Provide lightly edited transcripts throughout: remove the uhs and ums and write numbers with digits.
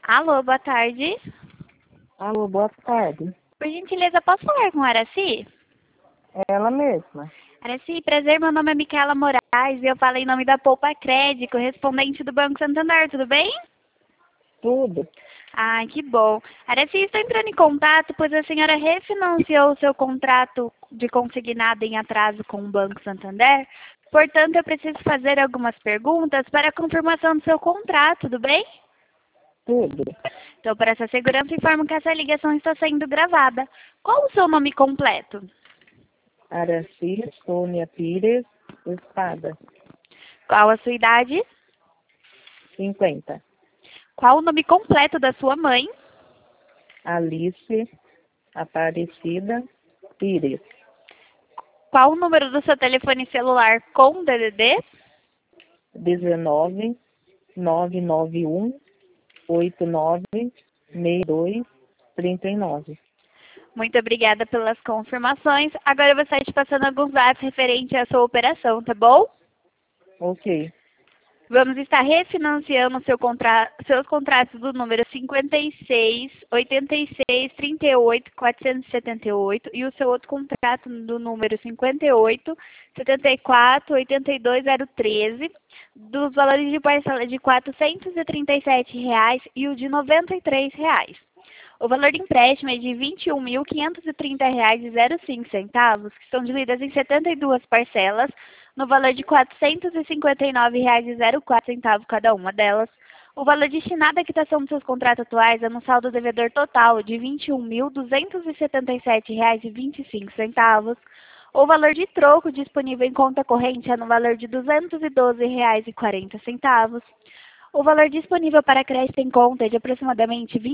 Alô, boa tarde. Alô, boa tarde. Por gentileza, posso falar com a Araci? Ela mesma. Araci, prazer, meu nome é Micaela Moraes e eu falo em nome da Poupa Crédito, correspondente do Banco Santander, tudo bem? Tudo. Ai, que bom. Araci, estou entrando em contato, pois a senhora refinanciou o seu contrato de consignado em atraso com o Banco Santander. Portanto, eu preciso fazer algumas perguntas para a confirmação do seu contrato, tudo bem? Tudo. Então, para essa segurança, informo que essa ligação está sendo gravada. Qual o seu nome completo? Araci Sônia Pires Espada. Qual a sua idade? 50. Qual o nome completo da sua mãe? Alice Aparecida Pires. Qual o número do seu telefone celular com DDD? 19 991 89 62 39. Muito obrigada pelas confirmações. Agora eu vou estar te passando alguns dados referentes à sua operação, tá bom? Ok. Vamos estar refinanciando seus contratos do número 56, 86, 38, 478 e o seu outro contrato do número 58, 74, 82, 013, dos valores de parcela de R$ 437,00 e o de R$ 93,00. O valor de empréstimo é de R$ 21.530,05, que são divididas em 72 parcelas, no valor de R$ 459,04 cada uma delas. O valor destinado à quitação dos seus contratos atuais é no saldo devedor total de R$ 21.277,25. O valor de troco disponível em conta corrente é no valor de R$ 212,40. O valor disponível para crédito em conta é de aproximadamente R$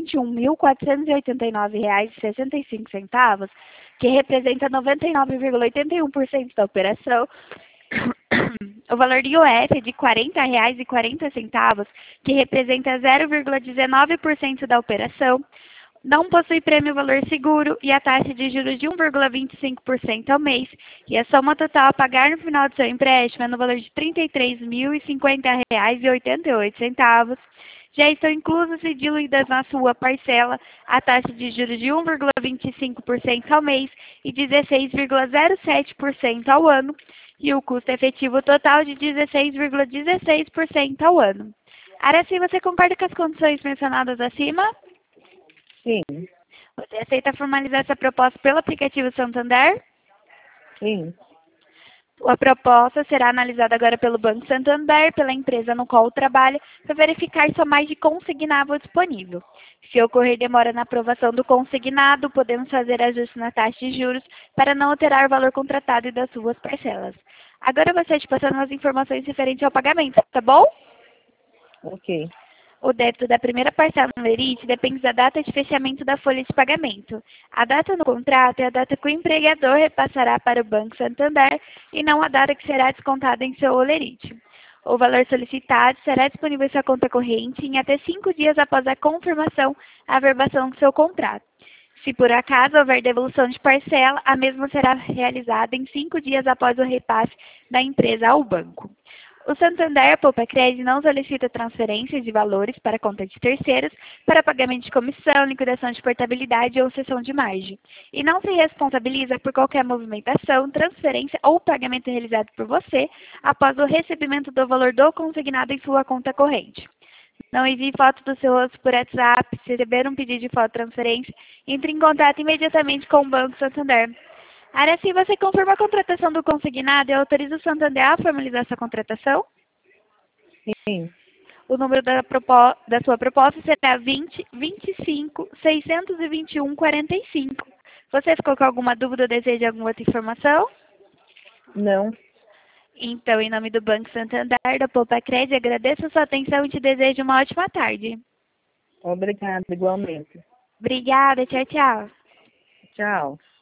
21.489,65, que representa 99,81% da operação. O valor de IOF é de R$ 40,40, que representa 0,19% da operação. Não possui prêmio valor seguro e a taxa de juros de 1,25% ao mês. E a soma total a pagar no final do seu empréstimo é no valor de R$ 33.050,88. Já estão inclusas e diluídas na sua parcela a taxa de juros de 1,25% ao mês e 16,07% ao ano, e o custo efetivo total de 16,16% ao ano. Araci, você concorda com as condições mencionadas acima? Sim. Você aceita formalizar essa proposta pelo aplicativo Santander? Sim. A proposta será analisada agora pelo Banco Santander, pela empresa no qual trabalha, para verificar se há mais de consignável disponível. Se ocorrer demora na aprovação do consignado, podemos fazer ajuste na taxa de juros para não alterar o valor contratado e das suas parcelas. Agora eu vou estar te passando as informações referentes ao pagamento, tá bom? Ok. O débito da primeira parcela no lerite depende da data de fechamento da folha de pagamento. A data no contrato é a data que o empregador repassará para o Banco Santander e não a data que será descontada em seu lerite. O valor solicitado será disponível em sua conta corrente em até 5 dias após a confirmação a averbação do seu contrato. Se por acaso houver devolução de parcela, a mesma será realizada em 5 dias após o repasse da empresa ao banco. O Santander Poupa Crédito não solicita transferências de valores para conta de terceiros para pagamento de comissão, liquidação de portabilidade ou cessão de margem. E não se responsabiliza por qualquer movimentação, transferência ou pagamento realizado por você após o recebimento do valor do consignado em sua conta corrente. Não envie foto do seu rosto por WhatsApp. Se receber um pedido de foto de transferência, entre em contato imediatamente com o Banco Santander. Araci, você confirma a contratação do consignado e autoriza o Santander a formalizar essa contratação? Sim. O número da sua proposta será 20 25 621 45. Você ficou com alguma dúvida ou deseja alguma outra informação? Não. Então, em nome do Banco Santander, da Poupa Crédito, agradeço a sua atenção e te desejo uma ótima tarde. Obrigada, igualmente. Obrigada, tchau, tchau. Tchau.